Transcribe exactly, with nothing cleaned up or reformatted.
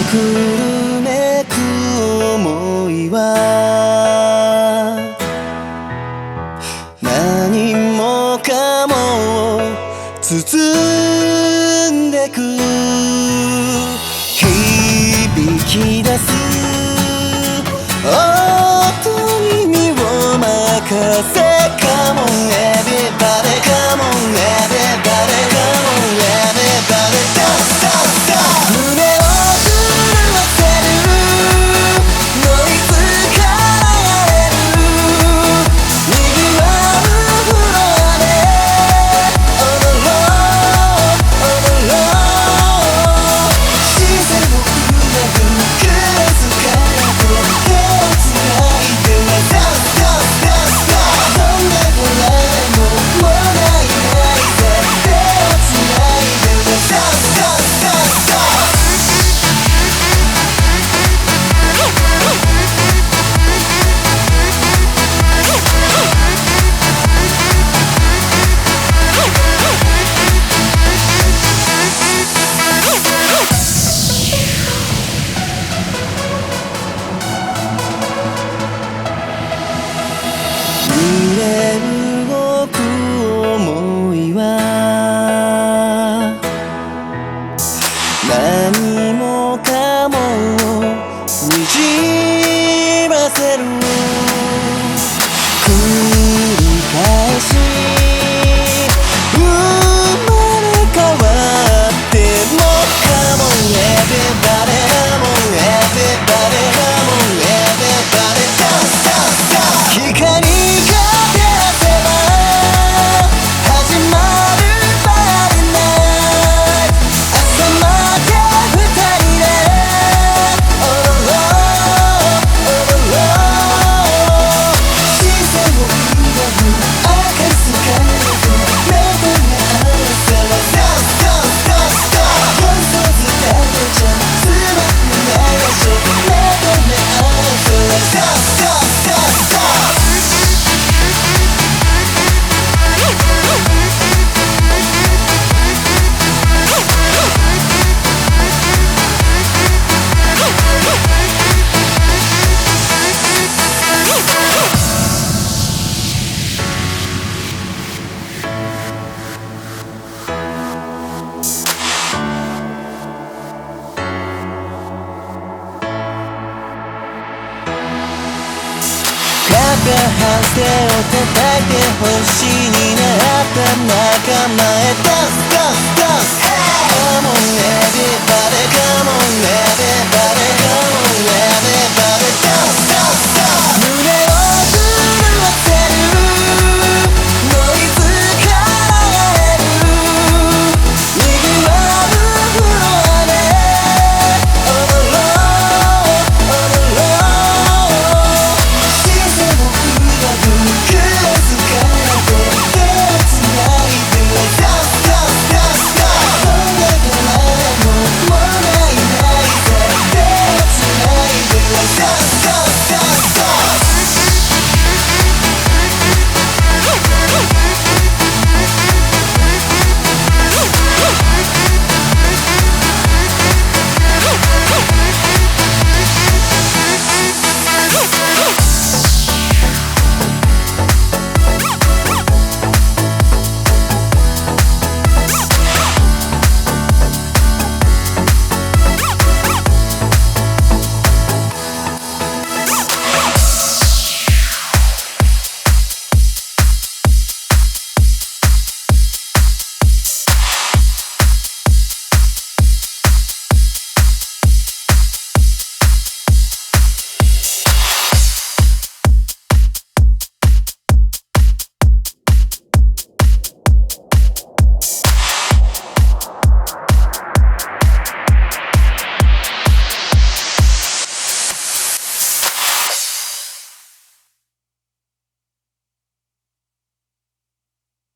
くめく想いは何もかも包んでく響き出す音に身を任せ Come on everybody Come on everybody Come on everybody Dance dance dance 胸を震わせるノイズから流れる賑わうフロアで踊ろう踊ろう視線をうなぐクロスから手をつないで Dance dance dance dance どんなボラももうないないぜ手をつないで Dance dance dance dance 揺れ動く想いは何もかもにじませる繰り返し生まれ変わっても Come on everybody Come on everybody Come on everybody Dance dance dance 光が照らせば始まるパーティーナイト朝まで二人で踊ろう踊ろう視線を奪う赤すかれる目と目合わせろ Dance dance dance dance 本当ずだけじゃつまんないでしょ目と目合わせろ Dance dance dance dance 片手を叩いて星になった仲間へダンスダンス